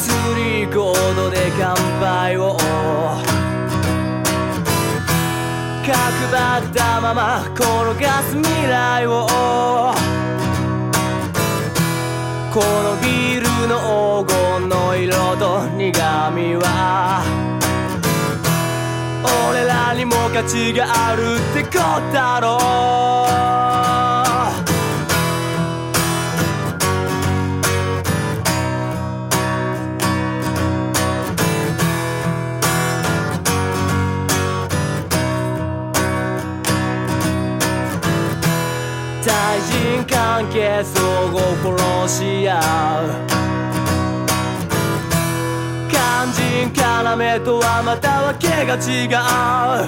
スリーコードで乾杯を角張ったまま転がす未来をこのビールの黄金の色と苦みは俺らにも価値があるってことだろう。対人関係相互殺し合う肝心要とはまたわけが違う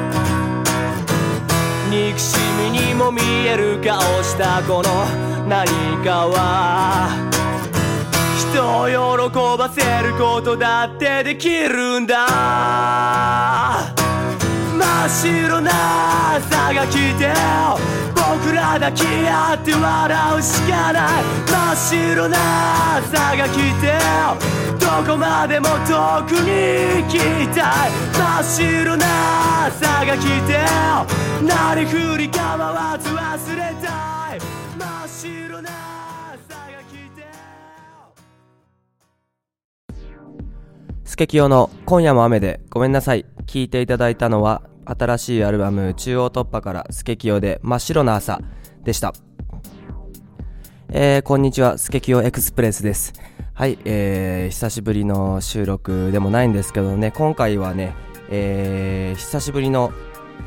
憎しみにも見える顔したこの何かは人を喜ばせることだってできるんだ。真っ白な朝が来て僕ら抱き合って笑うしかない。真っ白な朝が来てどこまでも遠くに行きたい。真っ白な朝が来てなりふり構わず忘れたい。真っ白な朝が来てスケキヨの今夜も雨でごめんなさい。聴いていただいたのは新しいアルバム中央突破からスケキヨで真っ白な朝でした。こんにちは、スケキヨエクスプレスです。はい、久しぶりの収録でもないんですけどね、今回はね、久しぶりの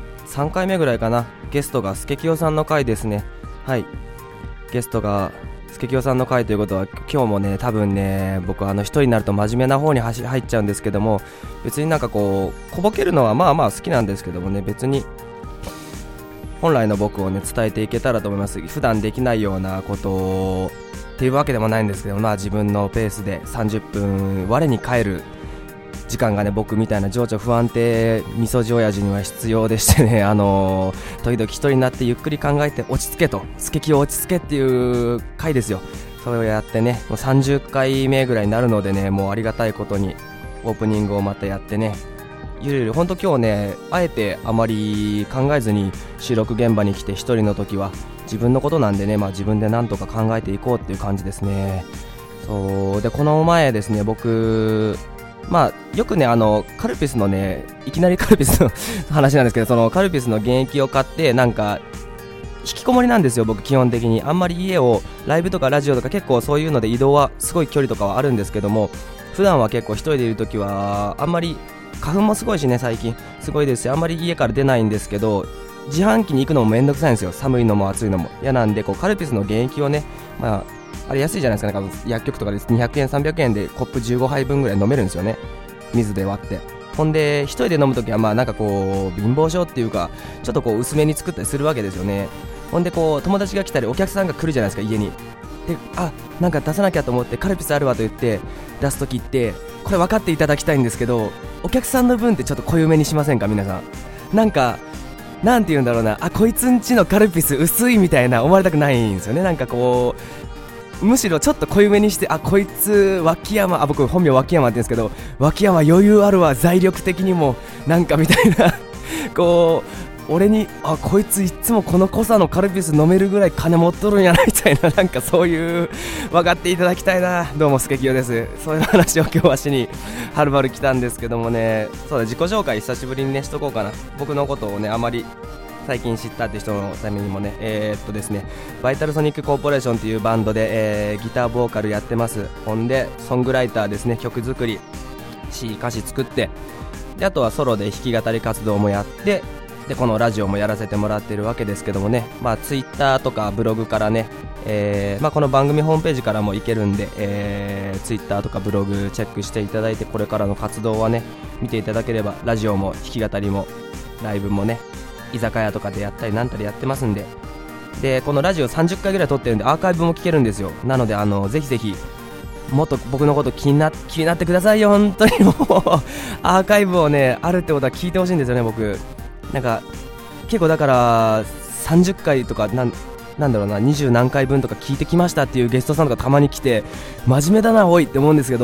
3回目ぐらいかな、ゲストがスケキヨさんの回ですね。はい、ゲストがスケキヨさんの回ということは今日もね、多分ね、僕一人になると真面目な方に入っちゃうんですけども、別になんかこう小ボケるのはまあまあ好きなんですけどもね、別に本来の僕をね伝えていけたらと思います。普段できないようなことっていうわけでもないんですけど、まあ自分のペースで30分我に返る時間がね、僕みたいな情緒不安定みそじ親父には必要でしてね、時々一人になってゆっくり考えて落ち着けと、スケキヨ落ち着けっていう回ですよ。それをやってね、もう30回目ぐらいになるのでね、もうありがたいことにオープニングをまたやってね、ゆるゆるほんと今日ね、あえてあまり考えずに収録現場に来て、一人の時は自分のことなんでね、まあ自分でなんとか考えていこうっていう感じですね。そうで、この前ですね、僕まあよくね、カルピスのね、いきなりカルピスの話なんですけど、そのカルピスの原液を買ってなんか引きこもりなんですよ、僕基本的に。あんまり家をライブとかラジオとか結構そういうので移動はすごい距離とかはあるんですけども、普段は結構一人でいるときはあんまり、花粉もすごいしね、最近すごいですし、あんまり家から出ないんですけど、自販機に行くのもめんどくさいんですよ。寒いのも暑いのも嫌なんで、こうカルピスの原液をね、まああれ安いじゃないですか、なんか薬局とかで200円300円でコップ15杯分ぐらい飲めるんですよね、水で割って。ほんで一人で飲むときはまあなんかこう貧乏症っていうか、ちょっとこう薄めに作ったりするわけですよね。ほんでこう友達が来たりお客さんが来るじゃないですか、家に。で、なんか出さなきゃと思ってカルピスあるわと言って出すときって、これ分かっていただきたいんですけど、お客さんの分ってちょっと濃いめにしませんか皆さん。なんかなんて言うんだろうな、こいつんちのカルピス薄いみたいな思われたくないんですよね。なんかこうむしろちょっと濃いめにして、こいつ脇山、僕本名脇山って言うんですけど、脇山余裕あるわ、財力的にもなんかみたいなこう俺にこいついつもこの濃さのカルピス飲めるぐらい金持っとるんやなみたいな、なんかそういう分かっていただきたいな。どうもスケキヨです。そういう話を今日はしにはるばる来たんですけどもね、そうだ、自己紹介久しぶりにねしとこうかな。僕のことをねあまり最近知ったって人のためにもね、ですね、バイタルソニックコーポレーションというバンドで、ギターボーカルやってます。ほんでソングライターですね、曲作り歌詞作って、であとはソロで弾き語り活動もやって、でこのラジオもやらせてもらってるわけですけどもね、まあツイッターとかブログからね、この番組ホームページからも行けるんで、ツイッターとかブログチェックしていただいて、これからの活動はね見ていただければ、ラジオも弾き語りもライブもね、居酒屋とかでやったりなんたりやってますんで、でこのラジオ30回ぐらい撮ってるんでアーカイブも聞けるんですよ。なのでぜひぜひもっと僕のこと気になってくださいよ、本当にもうアーカイブをねあるってことは聞いてほしいんですよね。僕なんか結構だから30回とかなんだろうな、20何回分とか聞いてきましたっていうゲストさんとかたまに来て、真面目だなおいって思うんですけど、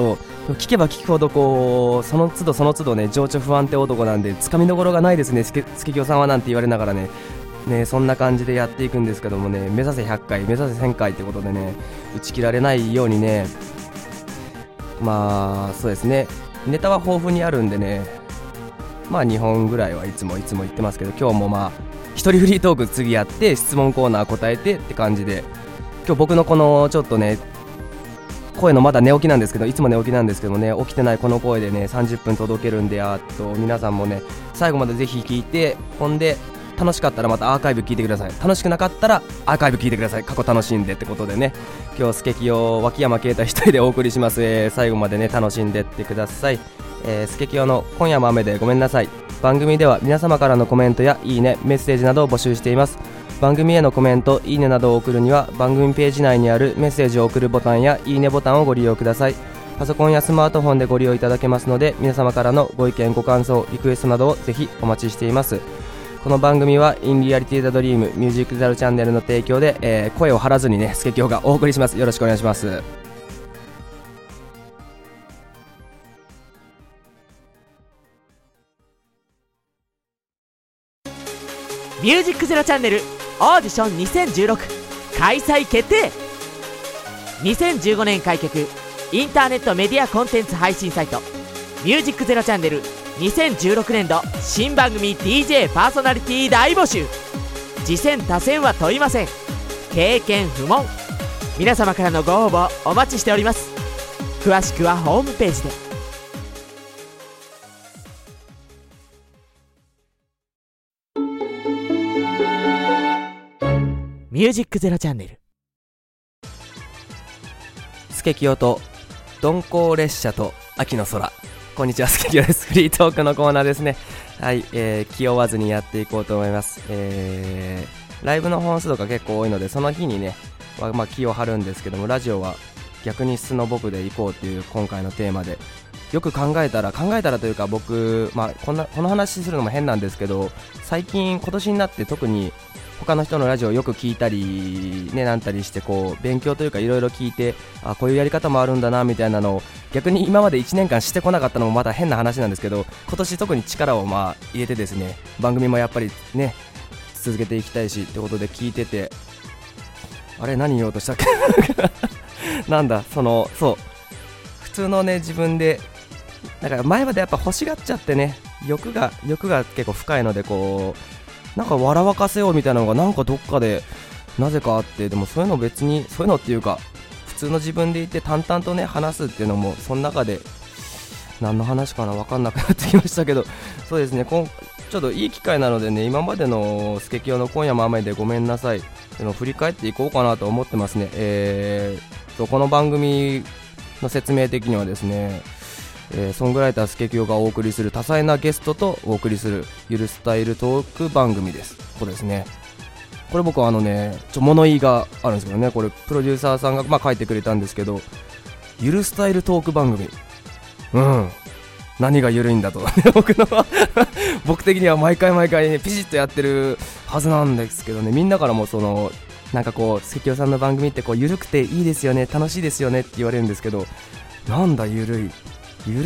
聞けば聞くほどこうその都度その都度ね情緒不安定男なんでつかみどころがないですねスケキヨさんはなんて言われながらねそんな感じでやっていくんですけどもね、目指せ100回目指せ1000回ってことでね打ち切られないようにね、まあそうですね、ネタは豊富にあるんでね、まあ2本ぐらいはいつも言ってますけど、今日もまあ一人フリートーク次やって質問コーナー答えてって感じで、今日僕のこのちょっとね声のまだ寝起きなんですけど、いつも寝起きなんですけどね、起きてないこの声でね30分届けるんで、あと皆さんもね最後までぜひ聞いて、ほんで楽しかったらまたアーカイブ聞いてください。楽しくなかったらアーカイブ聞いてください。過去楽しんでってことでね、今日スケキヨ脇山啓太一人でお送りします。最後までね楽しんでってください。スケキヨの今夜も雨でごめんなさい。番組では皆様からのコメントやいいね、メッセージなどを募集しています。番組へのコメント、いいねなどを送るには番組ページ内にあるメッセージを送るボタンやいいねボタンをご利用ください。パソコンやスマートフォンでご利用いただけますので、皆様からのご意見ご感想リクエストなどをぜひお待ちしています。この番組はインリアリティザドリームミュージックザルチャンネルの提供で、声を張らずにねスケキヨがお送りします。よろしくお願いします。 ミュージックゼロチャンネルオーディション2016開催決定。2015年開局インターネットメディアコンテンツ配信サイトミュージックゼロチャンネル2016年度新番組 DJ パーソナリティ大募集。次戦他戦は問いません。経験不問。皆様からのご応募お待ちしております。詳しくはホームページで。ミュージックゼロチャンネル。 スケキヨと鈍行列車と秋の空。こんにちは、スケキヨです。フリートークのコーナーですね。はい、気負わずにやっていこうと思います。ライブの本数が結構多いので、その日にね、まあ、気を張るんですけども、ラジオは逆に素の僕でいこうっていう今回のテーマで、よく考えたらというか僕、まあ、この話するのも変なんですけど、最近今年になって特に他の人のラジオをよく聞いたりねなんたりしてこう勉強というかいろいろ聞いて、あこういうやり方もあるんだなみたいなのを逆に今まで1年間してこなかったのもまた変な話なんですけど、今年特に力をまあ入れてですね、番組もやっぱりね続けていきたいしってことで聞いてて、あれ何言おうとしたっけなんだそう普通のね自分でだから前までやっぱ欲しがっちゃってね、欲が結構深いのでこうなんか笑わかせようみたいなのがなんかどっかでなぜかあって、でもそういうの別にそういうのっていうか普通の自分でいて淡々とね話すっていうのもその中で何の話かな分かんなくなってきましたけど、そうですねちょっといい機会なのでね、今までのスケキヨの今夜も雨でごめんなさいっていうのを振り返っていこうかなと思ってますね。この番組の説明的にはですね、ソングライタースケキヨがお送りする多彩なゲストとお送りするゆるスタイルトーク番組です。これですね、これ僕は物言いがあるんですけどね、これプロデューサーさんが書いてくれたんですけど、ゆるスタイルトーク番組、何がゆるいんだと僕的には毎回ねピシッとやってるはずなんですけどね、みんなからもなんかこうスケキヨさんの番組ってこうゆるくていいですよね、楽しいですよねって言われるんですけど、なんだゆるいみ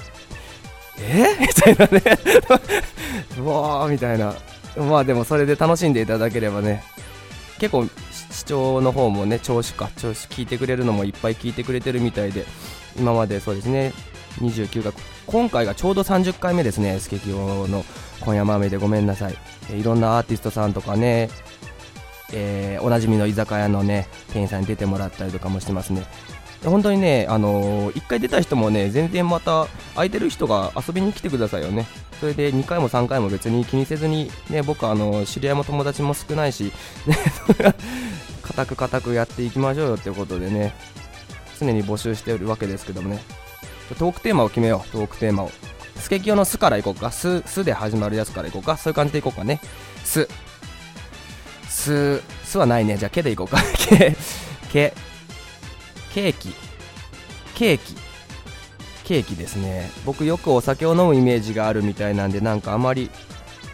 たいなねうわーみたいな、まあでもそれで楽しんでいただければね、結構視聴の方もね聴取聞いてくれるのもいっぱい聞いてくれてるみたいで、今までそうですね29が今回がちょうど30回目ですね。スケキヨの今夜も雨でごめんなさい、いろんなアーティストさんとかね、おなじみの居酒屋のね店員さんに出てもらったりとかもしてますね。本当にね、1回出た人もね全然また空いてる人が遊びに来てくださいよね。それで2回も3回も別に気にせずにね、僕知り合いも友達も少ないし、ね、固くやっていきましょうよってことでね、常に募集しているわけですけどもね、トークテーマを決めよう。トークテーマをスケキヨのスからいこうか、スで始まるやつからいこうか、そういう感じでいこうかね。スはないね。じゃあケでいこうかケーキですね。僕よくお酒を飲むイメージがあるみたいなんで、なんかあまり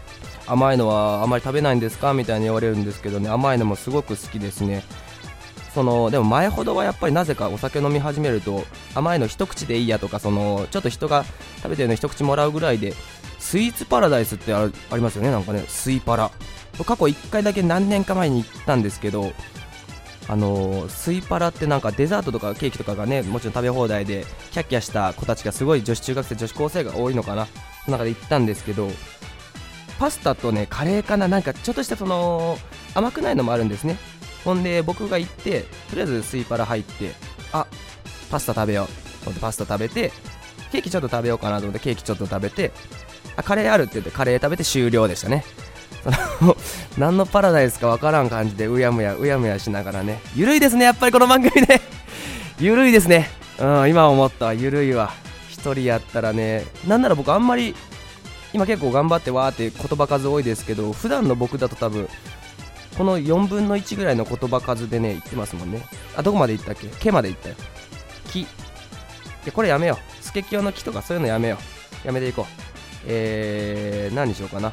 甘いのはあまり食べないんですかみたいに言われるんですけどね、甘いのもすごく好きですね。 でも前ほどはやっぱりなぜかお酒飲み始めると甘いの一口でいいやとか、ちょっと人が食べてるの一口もらうぐらいで、スイーツパラダイスってありますよね、なんかね、スイパラ。過去1回だけ何年か前に行ったんですけど、スイパラってなんかデザートとかケーキとかがね、もちろん食べ放題でキャッキャした子たちがすごい女子中学生女子高生が多いのかな、その中で行ったんですけど、パスタとねカレーかな、なんかちょっとした甘くないのもあるんですね。ほんで僕が行ってとりあえずスイパラ入って、パスタ食べよう、パスタ食べて、ケーキちょっと食べようかなと思ってケーキちょっと食べて、カレーあるって言ってカレー食べて終了でしたね。何のパラダイスかわからん感じでうやむやしながらね、ゆるいですね、やっぱりこの番組ねゆるいですね、今思ったわ、ゆるいわ。一人やったらね、なんなら僕あんまり今結構頑張ってわーって言葉数多いですけど、普段の僕だと多分この4分の1ぐらいの言葉数でね言ってますもんね。どこまで言ったっけ、毛まで言ったよ。木、これやめよう、スケキヨの木とかそういうのやめよう、やめていこう。何にしようかな。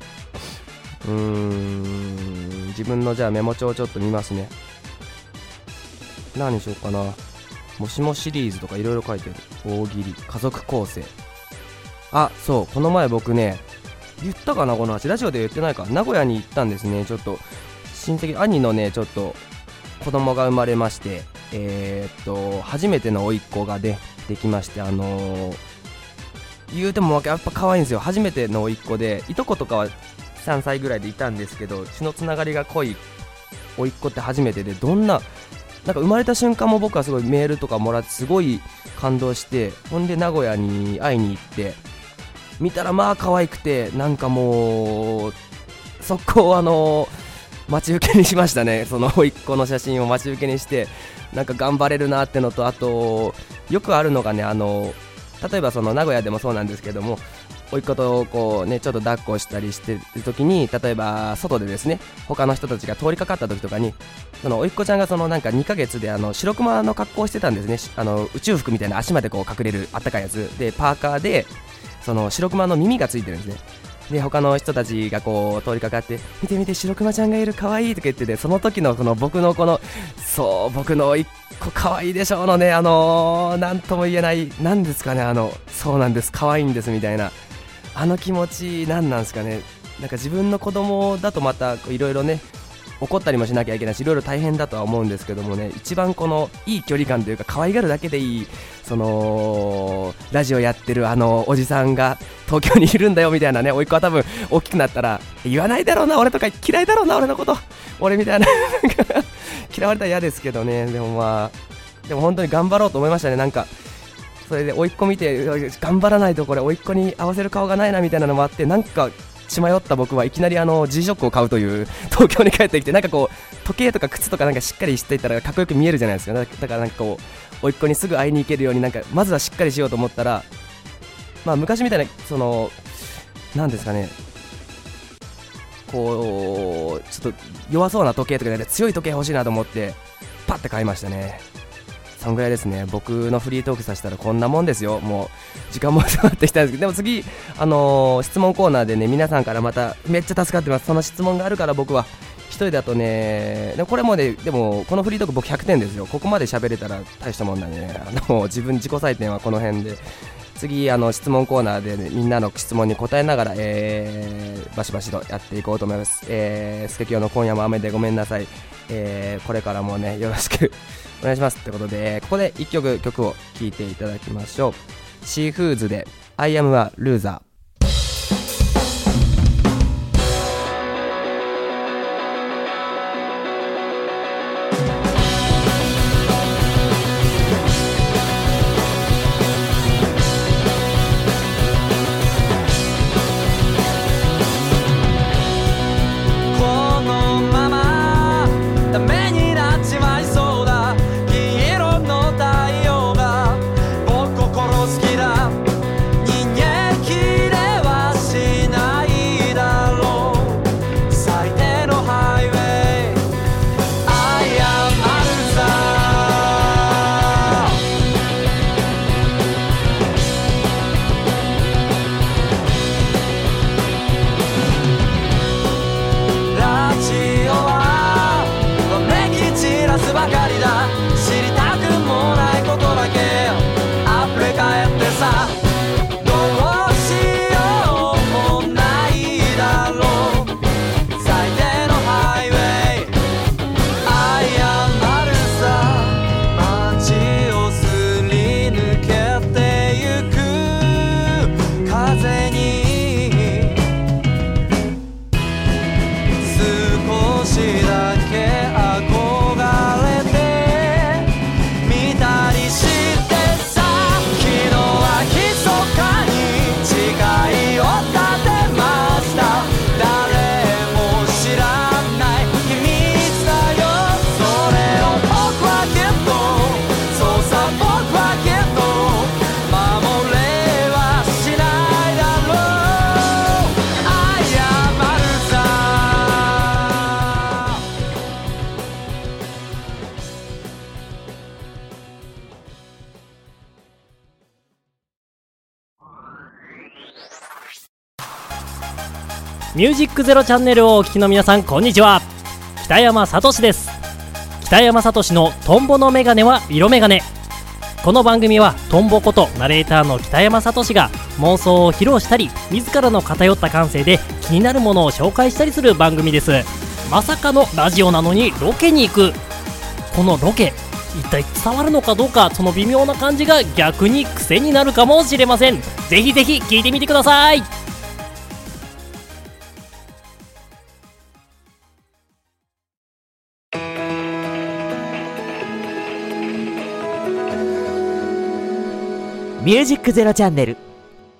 自分のじゃあメモ帳をちょっと見ますね。何にしようかな。もしもシリーズとかいろいろ書いてる。大喜利、家族構成。そう、この前僕ね言ったかな、この話ラジオで言ってないか。名古屋に行ったんですね。ちょっと親戚、兄のねちょっと子供が生まれまして、初めての甥っ子ができまして、言うてもやっぱ可愛いんですよ。初めての甥っ子で、いとことかは3歳ぐらいでいたんですけど、血のつながりが濃い甥っ子って初めてで、なんか生まれた瞬間も僕はすごいメールとかもらってすごい感動して、ほんで名古屋に会いに行って見たら可愛くて、なんかもう速攻待ち受けにしましたね。その甥っ子の写真を待ち受けにして、なんか頑張れるなってのと、あとよくあるのがね、例えば名古屋でもそうなんですけども、甥っ子とこうねちょっと抱っこしたりしてる時に、例えば外でですね他の人たちが通りかかった時とかに、甥っ子ちゃんがなんか2ヶ月で白熊の格好をしてたんですね。宇宙服みたいな足までこう隠れるあったかいやつで、パーカーで白熊の耳がついてるんですね。で他の人たちがこう通りかかって、見て見て白熊ちゃんがいる、かわいいとか言ってて、その時の僕の僕の甥っ子かわいいでしょうのね、なんとも言えない、なんですかね、そうなんです、かわいいんですみたいな気持ち、なんなんですかね。なんか自分の子供だとまたいろいろね怒ったりもしなきゃいけないし、いろいろ大変だとは思うんですけどもね、一番いい距離感というか可愛がるだけでいい、ラジオやってるおじさんが東京にいるんだよみたいなね、甥っ子は多分大きくなったら言わないだろうな、俺とか嫌いだろうな、俺のこと俺みたいな嫌われたら嫌ですけどね。でも本当に頑張ろうと思いましたね。なんかそれで甥っ子見て、頑張らないとこれ甥っ子に合わせる顔がないなみたいなのもあって、なんか血迷った僕はいきなりG-SHOCKを買うという東京に帰ってきて、なんかこう時計とか靴とかなんかしっかりしていったらかっこよく見えるじゃないですか。だからなんかこう甥っ子にすぐ会いに行けるように、なんかまずはしっかりしようと思ったら、昔みたいななんですかね、こうちょっと弱そうな時計とかで、強い時計欲しいなと思ってパッて買いましたね。そんぐらいですね。僕のフリートークさせたらこんなもんですよ。もう時間も迫ってきたんですけど、でも次質問コーナーでね、皆さんからまためっちゃ助かってます。その質問があるから僕は一人だとね、でもこれもね、でもこのフリートーク僕100点ですよ。ここまで喋れたら大したもんなんでね、自己採点はこの辺で、次質問コーナーで、ね、みんなの質問に答えながら、バシバシとやっていこうと思います。スケキヨの今夜も雨でごめんなさい。これからもねよろしくお願いしますってことで、ここで1曲を聴いていただきましょう。シーフーズで I am a loser。 好きだ人間ミュージックゼロチャンネルをお聞きの皆さん、こんにちは。北山さとしです。北山さとしのトンボのメガネは色メガネ。この番組はトンボことナレーターの北山さとしが妄想を披露したり、自らの偏った感性で気になるものを紹介したりする番組です。まさかのラジオなのにロケに行く。このロケ、一体伝わるのかどうか、その微妙な感じが逆に癖になるかもしれません。ぜひぜひ聞いてみてください。 ミュージックゼロチャンネル。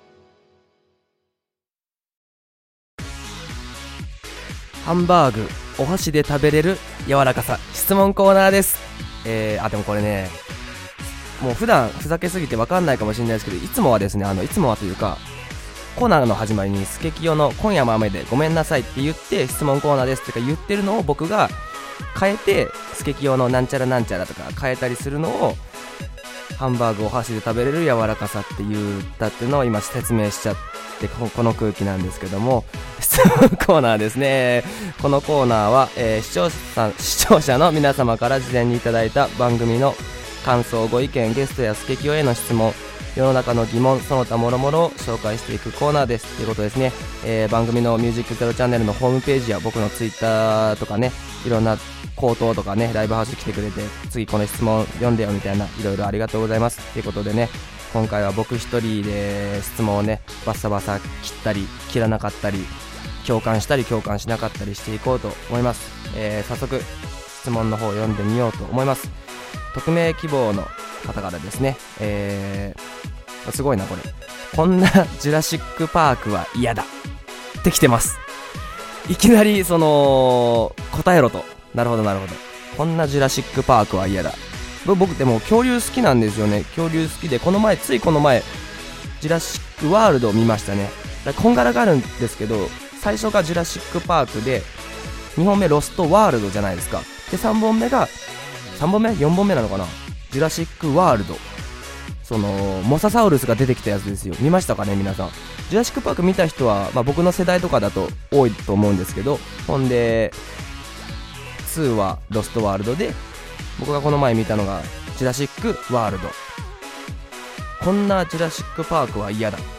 ハンバーグお箸で食べれる柔らかさ質問コーナーです。でもこれね、もう普段ふざけすぎて分かんないかもしれないですけど、いつもはですね、いつもはというかコーナーの始まりにスケキヨの今夜も雨でごめんなさいって言って質問コーナーですってか言ってるのを僕が変えて、スケキヨのなんちゃらなんちゃらとか変えたりするのをハンバーグお箸で食べれる柔らかさって言ったっていうのを今説明しちゃって、この空気なんですけども、質問コーナーですね。このコーナーは、視聴者の皆様から事前にいただいた番組の感想、ご意見、ゲストやスケキヨへの質問、世の中の疑問、その他諸々を紹介していくコーナーですということですね。番組のミュージックゼロチャンネルのホームページや僕のツイッターとかね、いろんな口頭とかね、ライブハウス来てくれて、次この質問読んでよみたいな、いろいろありがとうございますということでね、今回は僕一人で質問をねバッサバサ切ったり切らなかったり、共感したり共感しなかったりしていこうと思います。早速質問の方を読んでみようと思います。匿名希望の方からですね、すごいなこれ。こんなジュラシックパークは嫌だってきてます。いきなりその答えろと。なるほどなるほど。こんなジュラシックパークは嫌だ。僕でも恐竜好きなんですよね。恐竜好きで、ついこの前ジュラシックワールドを見ましたね。だからこんがらがるんですけど、最初がジュラシックパークで、2本目ロストワールドじゃないですか。で3本目が4本目なのかな、ジュラシックワールド。そのモササウルスが出てきたやつですよ。見ましたかね皆さん。ジュラシックパーク見た人は、僕の世代とかだと多いと思うんですけど、ほんで2はロストワールドで、僕がこの前見たのがジュラシックワールド。こんなジュラシックパークは嫌だ。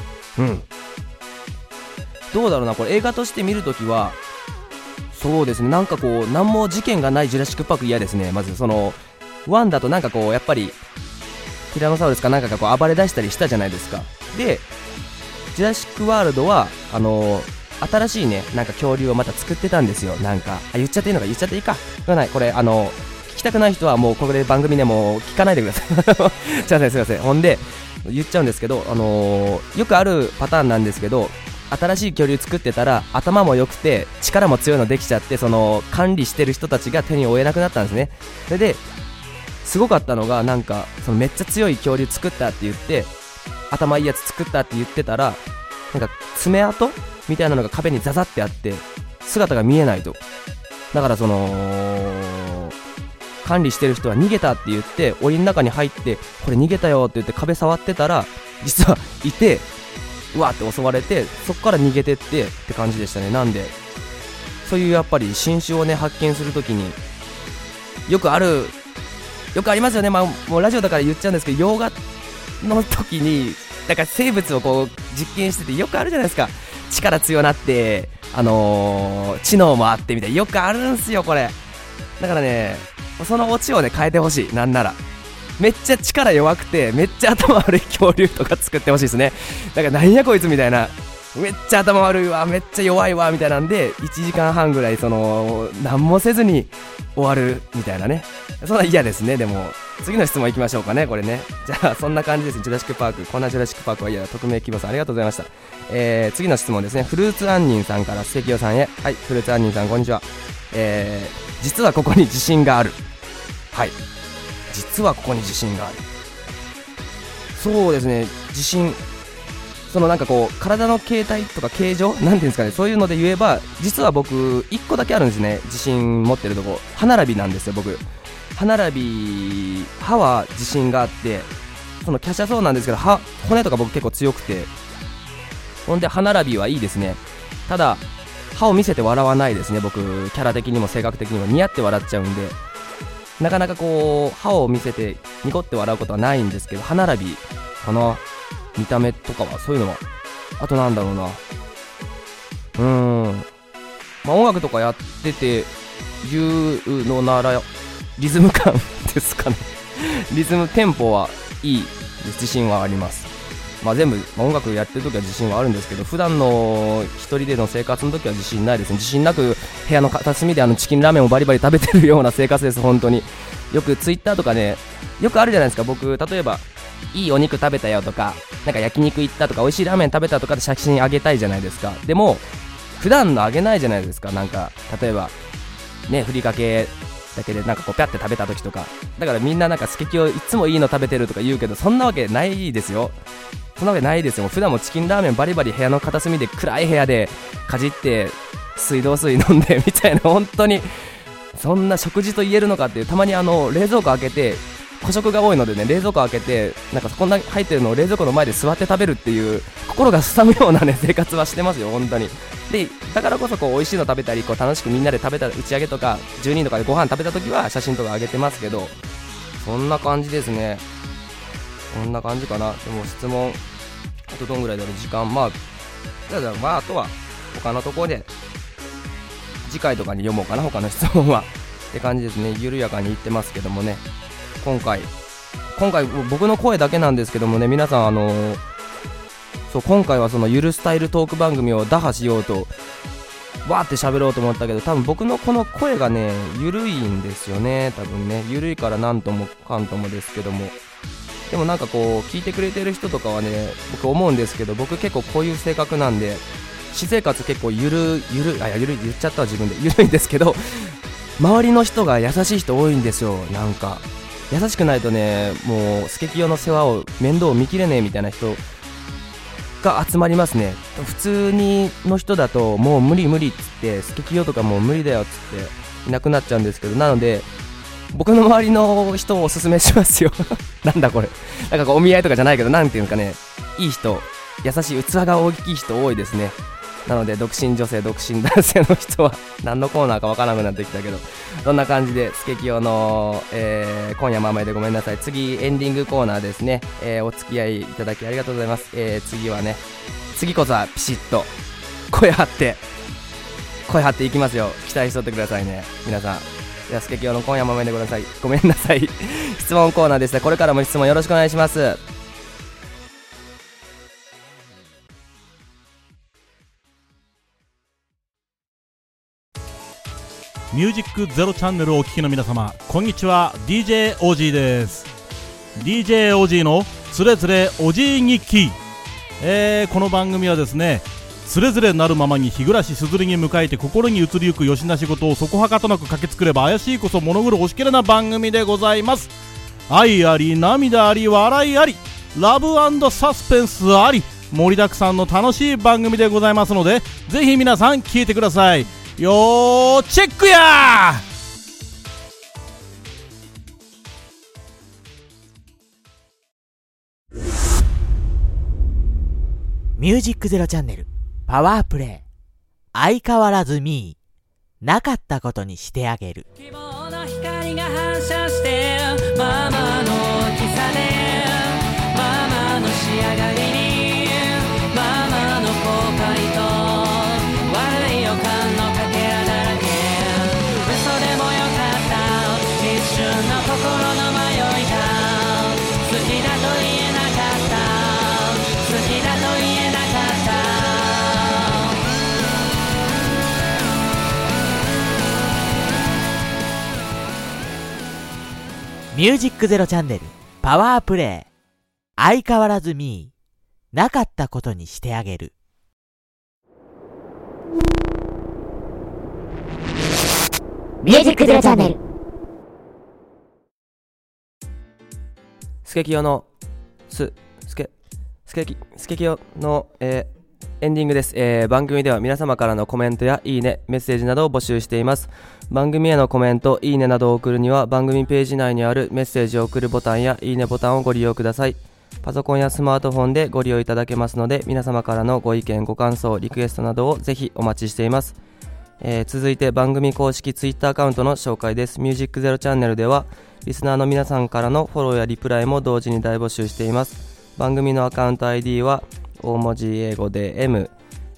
どうだろうな、これ映画として見るときはそうですね、なんかこう何も事件がないジュラシックパーク嫌ですね。まずその1だとなんかこうやっぱりティラノサウルスかなんかがこう暴れ出したりしたじゃないですか。でジュラシックワールドは新しいねなんか恐竜をまた作ってたんですよ。なんか言っちゃっていいのか、言っちゃっていいか、言わない、これ聞きたくない人はもうこれ番組でも聞かないでくださいすいません。ほんで言っちゃうんですけど、よくあるパターンなんですけど、新しい恐竜作ってたら頭も良くて力も強いのできちゃって、その管理してる人たちが手に負えなくなったんですね。それですごかったのが、なんかそのめっちゃ強い恐竜作ったって言って、頭いいやつ作ったって言ってたら、なんか爪痕みたいなのが壁にザザってあって姿が見えないと。だからその管理してる人は逃げたって言って檻の中に入って、これ逃げたよって言って壁触ってたら実はいて、うわって襲われて、そこから逃げてって感じでしたね。なんでそういうやっぱり新種をね発見するときによくありますよね。もうラジオだから言っちゃうんですけど、洋画の時にだから生物をこう実験しててよくあるじゃないですか。力強なって知能もあってみたいな、よくあるんすよこれ。だからね、そのオチをね変えてほしい。なんならめっちゃ力弱くてめっちゃ頭悪い恐竜とか作ってほしいですね。だからなんやこいつみたいな、めっちゃ頭悪いわ、めっちゃ弱いわみたいなんで1時間半ぐらい何もせずに終わるみたいなね。そんな嫌ですね。でも次の質問いきましょうかね。これね、じゃあそんな感じですね。ジュラシックパーク、こんなジュラシックパークは嫌だ。匿名希望さんありがとうございました。次の質問ですね。フルーツ杏仁さんから関代さんへ。はい、フルーツ杏仁さんこんにちは。実はここに自信がある。はい、実はここに自信がある。そうですね、自信、なんかこう体の形態とか形状なんていうんですかね、そういうので言えば実は僕1個だけあるんですね。自信持ってるとこ、歯並びなんですよ。僕歯並び、歯は自信があって、その華奢そうなんですけど骨とか僕結構強くて、ほんで歯並びはいいですね。ただ歯を見せて笑わないですね。僕キャラ的にも性格的にもニヤって笑っちゃうんで、なかなかこう歯を見せてニコって笑うことはないんですけど、歯並びかな、見た目とかはそういうのは。あとなんだろうな、まあ、音楽とかやってて言うのならリズム感ですかねリズムテンポはいいです。自信はあります。まあ全部、音楽やってる時は自信はあるんですけど、普段の一人での生活の時は自信ないですね。自信なく部屋の片隅でチキンラーメンをバリバリ食べてるような生活です。本当によくツイッターとかね、よくあるじゃないですか。僕例えばいいお肉食べたよとか、なんか焼肉行ったとか、美味しいラーメン食べたとかで写真あげたいじゃないですか。でも普段のあげないじゃないですか。なんか例えばね、ふりかけだけでなんかこうピャって食べた時とか、だからみんななんかスケキヨいつもいいの食べてるとか言うけど、そんなわけないですよ。そんなわけないですよ。普段もチキンラーメンバリバリ部屋の片隅で暗い部屋でかじって水道水飲んでみたいな、本当にそんな食事と言えるのかっていう。たまに冷蔵庫開けて、個食が多いのでね、冷蔵庫開けてなんかこんな入ってるのを冷蔵庫の前で座って食べるっていう、心がすさむようなね生活はしてますよ本当に。でだからこそこう美味しいの食べたり、こう楽しくみんなで食べた打ち上げとか10人とかでご飯食べた時は写真とか上げてますけど、そんな感じですね。そんな感じかな。でも質問あとどんぐらいだろう、時間。まああとは他のところで次回とかに読もうかな、他の質問はって感じですね。緩やかに言ってますけどもね。今回僕の声だけなんですけどもね、皆さんそう今回はそのゆるスタイルトーク番組を打破しようとわーって喋ろうと思ったけど、多分僕のこの声がねゆるいんですよね。多分ねゆるいからなんともかんともですけども、でもなんかこう聞いてくれてる人とかはね、僕思うんですけど、僕結構こういう性格なんで、私生活結構ゆるい言っちゃったわ自分で、ゆるいんですけど、周りの人が優しい人多いんですよ。なんか優しくないとね、もうスケキヨの世話を面倒を見きれねえみたいな人が集まりますね。普通にの人だともう無理っつって、スケキヨとかもう無理だよっつっていなくなっちゃうんですけど、なので僕の周りの人をおすすめしますよなんだこれ、なんかこうお見合いとかじゃないけど、なんていうのかね、いい人、優しい器が大きい人多いですね。なので独身女性独身男性の人は何のコーナーかわからなくなってきたけど、どんな感じでスケキヨの、今夜も甘えでごめんなさい。次エンディングコーナーですね。お付き合いいただきありがとうございます。次はね、次こそはピシッと声張っていきますよ。期待しとってくださいね皆さん。じゃあスケキヨの今夜も甘えでごめんなさい質問コーナーですね。これからも質問よろしくお願いします。 ミュージックゼロチャンネルをお聞きの皆様、こんにちは。 DJ オジーです。 DJ オジーのつれづれおじい日記。この番組はですね、つれづれなるままに日暮らしすずりに迎えて心に移りゆくよしな仕事をそこはかとなく駆け作れば怪しいこそ物黒おしけれな番組でございます。愛あり涙あり笑いありラブ&サスペンスあり、盛りだくさんの楽しい番組でございますので、ぜひ皆さん聞いてくださいよー。チェックやー。 ミュージックゼロチャンネルパワープレイ。相変わらずミー、なかったことにしてあげる。 希望の光が反射してママの大きさでママの仕上がりにママの後悔と悪い予感のかけらだらけ。嘘でもよかった一瞬の心の迷いが好きだと言えなかった、好きだと言えなかった。 ミュージックゼロチャンネルパワープレイ。相変わらずミー、なかったことにしてあげる。 ミュージックゼロチャンネル。 スケキヨのスケキヨの、エンディングです。番組では皆様からのコメントやいいね、メッセージなどを募集しています。番組へのコメント、いいねなどを送るには番組ページ内にあるメッセージを送るボタンやいいねボタンをご利用ください。パソコンやスマートフォンでご利用いただけますので、皆様からのご意見、ご感想、リクエストなどをぜひお待ちしています。 続いて番組公式ツイッターアカウントの紹介です。ミュージックゼロチャンネルではリスナーの皆さんからのフォローやリプライも同時に大募集しています。番組のアカウント ID は大文字英語で M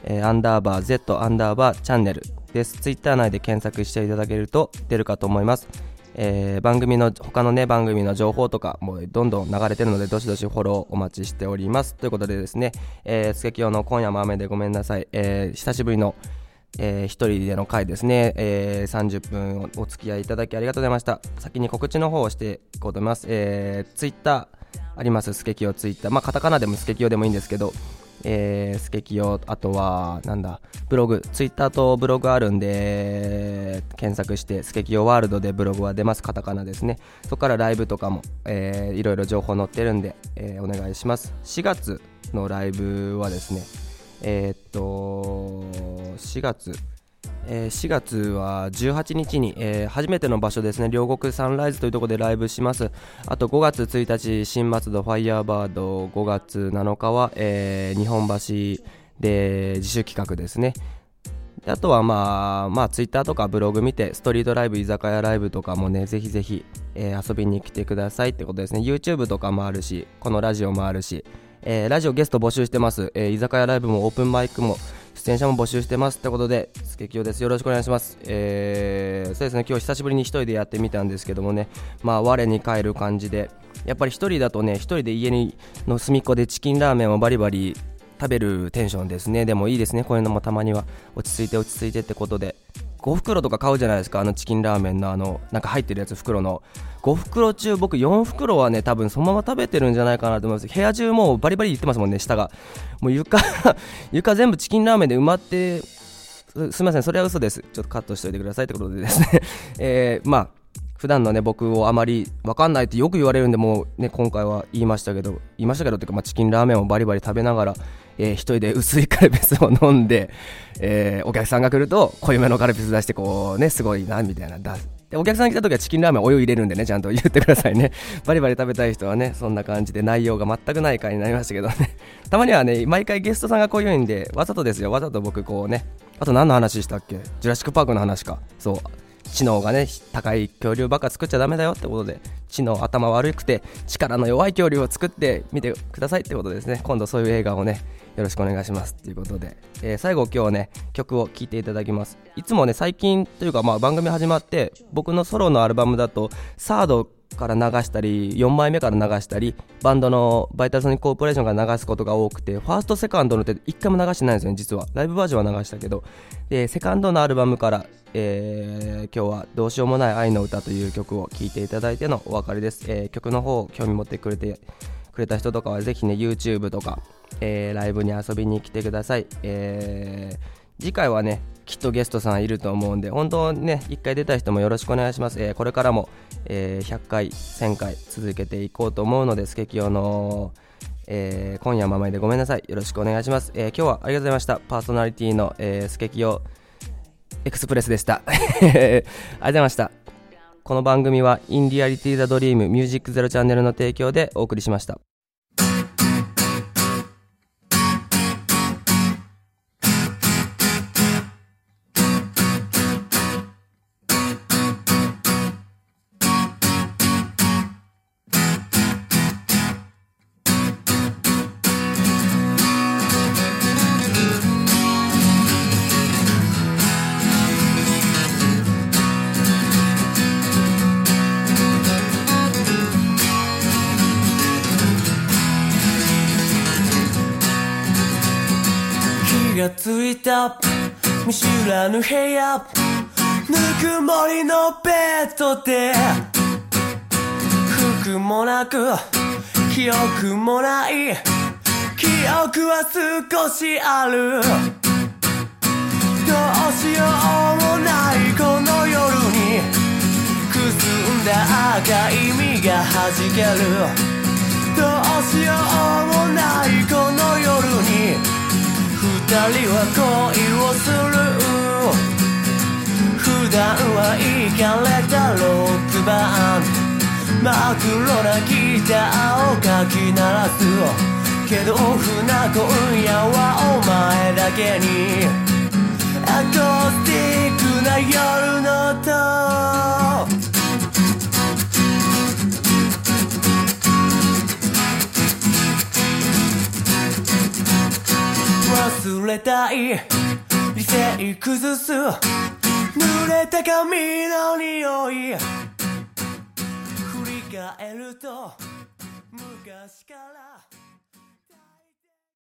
_Z _ チャンネルです。ツイッター内で検索していただけると出るかと思います。番組の他のね番組の情報とかもうどんどん流れてるのでどしどしフォローお待ちしております。ということでですね、スケキヨの今夜も雨でごめんなさい、久しぶりの一人での回ですね、30分お付き合いいただきありがとうございました。先に告知の方をしていこうと思います。ツイッターあります。スケキヨツイッター、カタカナでもスケキヨでもいいんですけど、スケキヨ、あとはブログ、ツイッターとブログあるんで検索してスケキヨワールドでブログは出ます。カタカナですね。そこからライブとかも、いろいろ情報載ってるんで、お願いします。4月のライブはですね、4月は18日に、初めての場所ですね、両国サンライズというところでライブします。あと5月1日新松戸ファイヤーバード、5月7日は、日本橋で自主企画ですね。であとはツイッターとかブログ見てストリートライブ、居酒屋ライブとかもねぜひぜひ、遊びに来てくださいってことですね。 YouTube とかもあるし、このラジオもあるし、ラジオゲスト募集してます。居酒屋ライブもオープンマイクも出演者も募集してますってことで、スケキヨです。よろしくお願いします。そうですね、今日久しぶりに一人でやってみたんですけどもね、我に返る感じで、やっぱり一人だとね、一人で家の隅っこでチキンラーメンをバリバリ食べるテンションですね。でもいいですね、こういうのもたまには落ち着いてってことで、5袋とか買うじゃないですか。チキンラーメンのなんか入ってるやつ、袋の5袋中僕4袋はね多分そのまま食べてるんじゃないかなと思います。部屋中もうバリバリいってますもんね。下がもう床全部チキンラーメンで埋まって、すみません、それは嘘です。ちょっとカットしておいてくださいってことでですね普段のね僕をあまり分かんないってよく言われるんで、もうね今回は言いましたけどっていうか、チキンラーメンをバリバリ食べながら、一人で薄いカルピスを飲んで、お客さんが来ると濃いめのカルピス出して、こうねすごいなみたいなで、お客さん来た時はチキンラーメンお湯入れるんでね、ちゃんと言ってくださいね。バリバリ食べたい人はね、そんな感じで、内容が全くない回になりましたけどねたまにはね、毎回ゲストさんがこう言うんで、わざとですよ、わざと僕こうね。あと何の話したっけ、ジュラシックパークの話か。そう、知能がね高い恐竜ばっか作っちゃダメだよってことで、知能頭悪くて力の弱い恐竜を作ってみてくださいってことですね。今度そういう映画をねよろしくお願いしますということで、最後今日ね曲を聴いていただきます。いつもね最近というか番組始まって僕のソロのアルバムだとサードから流したり4枚目から流したり、バンドのバイタルソニックコーポレーションから流すことが多くて、ファーストセカンドのって1回も流してないんですよね。実はライブバージョンは流したけど、でセカンドのアルバムから、今日はどうしようもない愛の歌という曲を聴いていただいてのお別れです。曲の方興味持ってくれた人とかはぜひね YouTube とか、ライブに遊びに来てください。次回はねきっとゲストさんいると思うんで、本当ね1回出た人もよろしくお願いします。これからも、100回1000回続けていこうと思うので、スケキヨの、今夜も甘いでごめんなさい、よろしくお願いします。今日はありがとうございました。パーソナリティの、スケキヨエクスプレスでしたありがとうございました。この番組はインリアリティザドリームミュージックゼロチャンネルの提供でお送りしました。 気がついた見知らぬ部屋、ぬくもりのベッドで、服もなく記憶もない、記憶は少しある。どうしようもないこの夜に、くすんだ赤い実が弾ける。どうしようもないこの夜に、二人は恋をする。普段はイカれたロックバンド、真っ黒なギターをかき鳴らすけど、オフな今夜はお前だけに。 アコースティックな夜の音忘れたい理性崩す濡れた髪の匂い振り返ると昔から